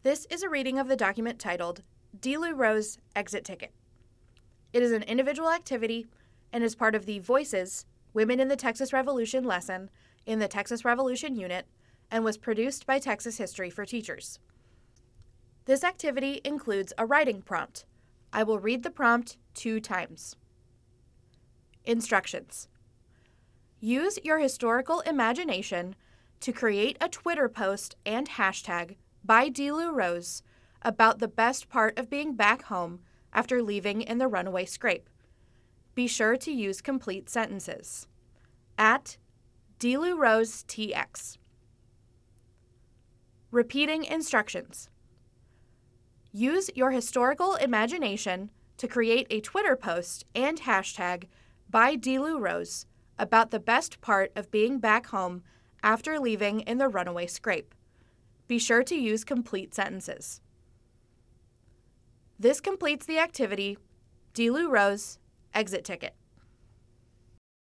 This is a reading of the document titled DeLu Rose Exit Ticket. It is an individual activity and is part of the Voices, Women in the Texas Revolution lesson in the Texas Revolution Unit and was produced by Texas History for Teachers. This activity includes a writing prompt. I will read the prompt 2 times. Instructions. Use your historical imagination to create a Twitter post and hashtag by DeLu Rose about the best part of being back home after leaving in the runaway scrape. Be sure to use complete sentences. At DeLu Rose TX. Repeating instructions. Use your historical imagination to create a Twitter post and hashtag by DeLu Rose about the best part of being back home after leaving in the runaway scrape. Be sure to use complete sentences. This completes the activity, DeLu Rose Exit Ticket.